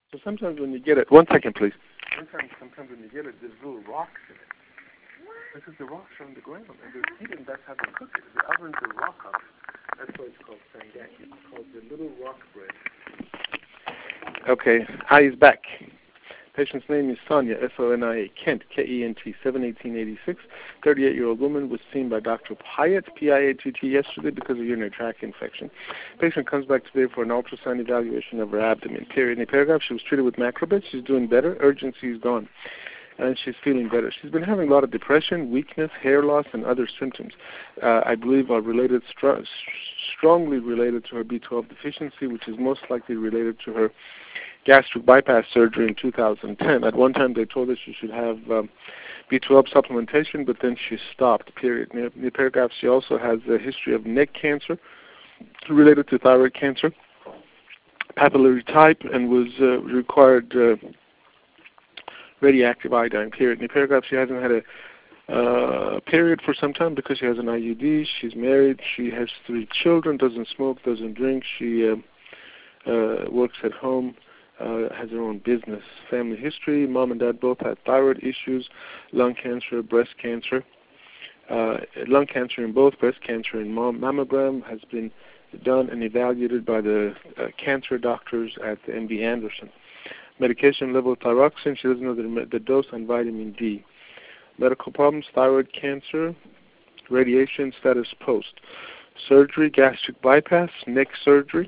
So sometimes when you get it, 1 second please. Sometimes when you get it, there's little rocks in it. Because the rocks are on the ground, and there's heat, and that's how they cook it. The ovens are rock ovens. That's why it's called sangaki. It's called the little rock bread. Okay, I is back. Patient's name is Sonia, S-O-N-I-A, Kent, K-E-N-T, 7/18/86. 38-year-old woman was seen by Dr. Pyatt, P-I-A-T-T, yesterday because of urinary tract infection. Patient comes back today for an ultrasound evaluation of her abdomen. Period. In a paragraph, she was treated with Macrobid. She's doing better. Urgency is gone. And she's feeling better. She's been having a lot of depression, weakness, hair loss, and other symptoms. I believe are related, strongly related to her B12 deficiency, which is most likely related to her gastric bypass surgery in 2010. At one time, they told her she should have B12 supplementation, but then she stopped, period. In the paragraph, she also has a history of neck cancer related to thyroid cancer, papillary type, and was required radioactive iodine, period. In the paragraph, she hasn't had a period for some time because she has an IUD. She's married. She has 3 children, doesn't smoke, doesn't drink. She works at home. Has her own business. Family history, mom and dad both had thyroid issues, lung cancer, breast cancer. Lung cancer in both, breast cancer in mom. Mammogram has been done and evaluated by the cancer doctors at the MD Anderson. Medication level thyroxine, she doesn't know the dose on vitamin D. Medical problems, thyroid cancer, radiation status post. Surgery, gastric bypass, neck surgery.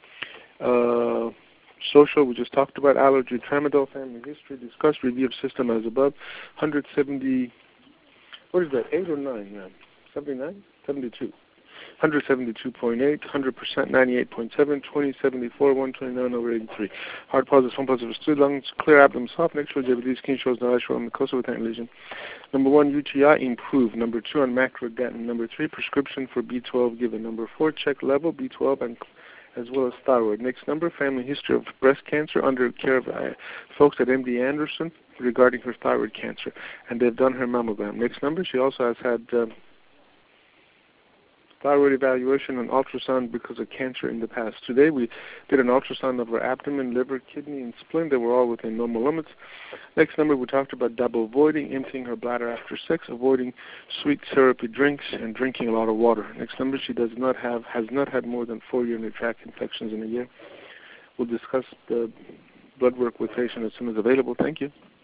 Social, we just talked about allergy, tramadol, family history, discuss, review of system as above. 170, what is that, 8 or 9? Yeah. 79? 72. 172.8, 100%, 98.7, 2074, 129/83. Heart pauses, phone pauses, stood lungs, clear abdomen, soft, neck shows JVD, skin shows no issue on mucosa with lesion. Number 1, UTI improved. Number 2, on macrodatin. Number 3, prescription for B12 given. Number 4, check level B12 and as well as thyroid. Next number, family history of breast cancer under care of folks at MD Anderson regarding her thyroid cancer, and they've done her mammogram. Next number, she also has had thyroid evaluation and ultrasound because of cancer in the past. Today we did an ultrasound of her abdomen, liver, kidney, and spleen. They were all within normal limits. Next number, we talked about double avoiding, emptying her bladder after sex, avoiding sweet syrupy drinks, and drinking a lot of water. Next number, she has not had more than 4 urinary tract infections in a year. We'll discuss the blood work with patient as soon as available. Thank you.